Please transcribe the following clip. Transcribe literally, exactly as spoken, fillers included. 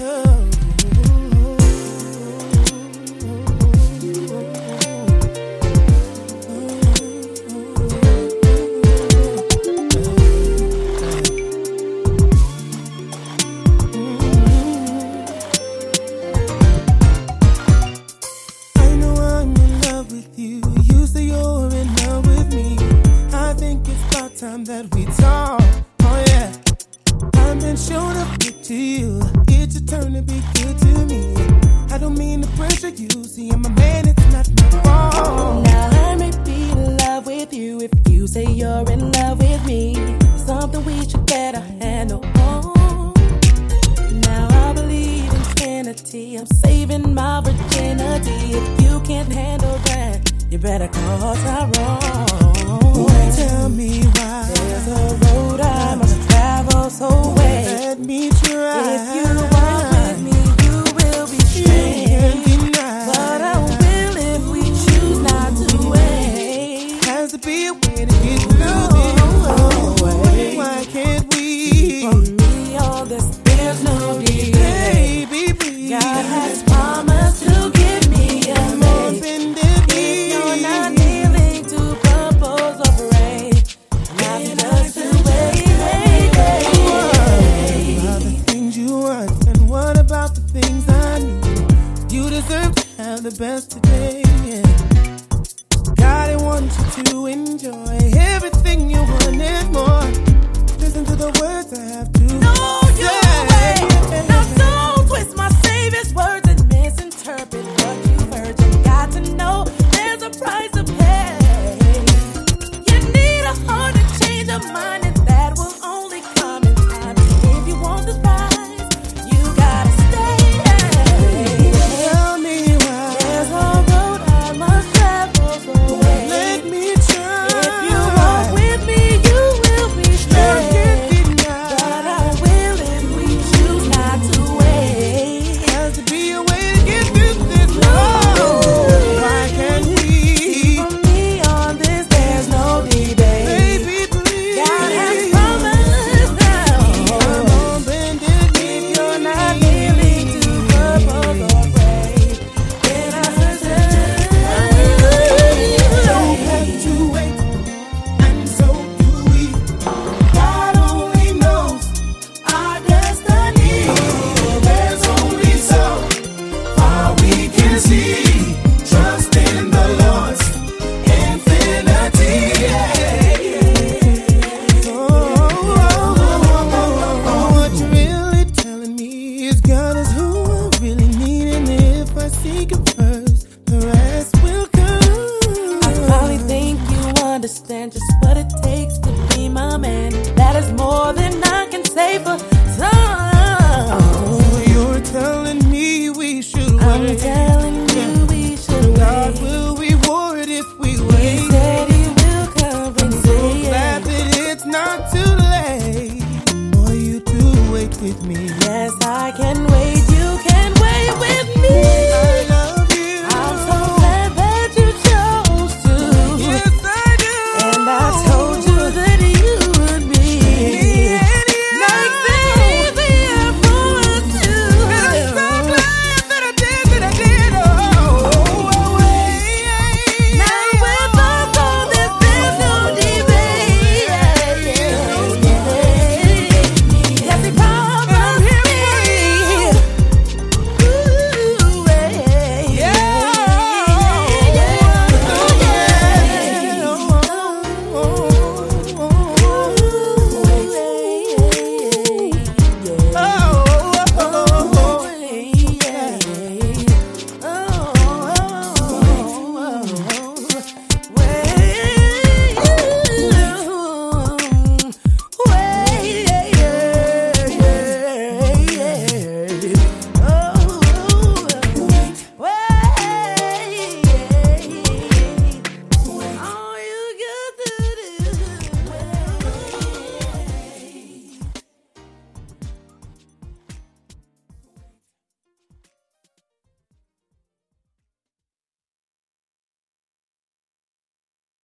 Time that we talk, oh yeah. I've been showing up good to you. It's your turn to be good to me. I don't mean to pressure you. See, I'm a man, it's not my fault. Now I may be in love with you if you say you're in love with me. Something we should better handle. Oh. Now I believe in sanity. I'm saving my virginity. If you can't handle that, you better call Tyrone. Tell me why there's a road I must travel, so wait. Let me try. If you walk with me, you will be straight. But I will if we choose not to wait. Has to be a way to get through this. Oh, why can't we? From me, all this, there's no delay. Baby, please. God has promised to give me a mate. If you're not willing to propose or parade, not just to wait, wait, wait. What about the things you want, and what about the things I need? You deserve to have the best today. Yeah. God, I want you to enjoy everything you want and more. Listen to the words I have to No, you say. wait. Now don't twist my Savior's words and misinterpret what you've heard. You got to know there's a price to pay. You need a heart to change your mind, and that will only come in time. If you want this prize, you gotta stay. Tell me why. There's a road I must travel, so wait. Let me try. If you walk with me, you will be straight. But I will if we choose not to wait. Has to be a way to get through this love. Why can't we? From me on this, there's no debate. Baby, please. God has promised now. Come on, bended knee. If you're not willing to propose or pray, then I suggest You don't have to wait, and so do we. God only knows our destiny. There's only so far we can see. Trust in the Lord's infinity. Oh, what you're really telling me is God is who I really need, and if I seek Him first, the rest will come. I finally think you understand just what it takes to be my man. That is more than I can say for some. Oh, you're telling me we should I'm wait. telling you we should God wait. will reward if we He wait. said he will compensate. Glad that it's not too late for you to wait with me. Yes, I can wait.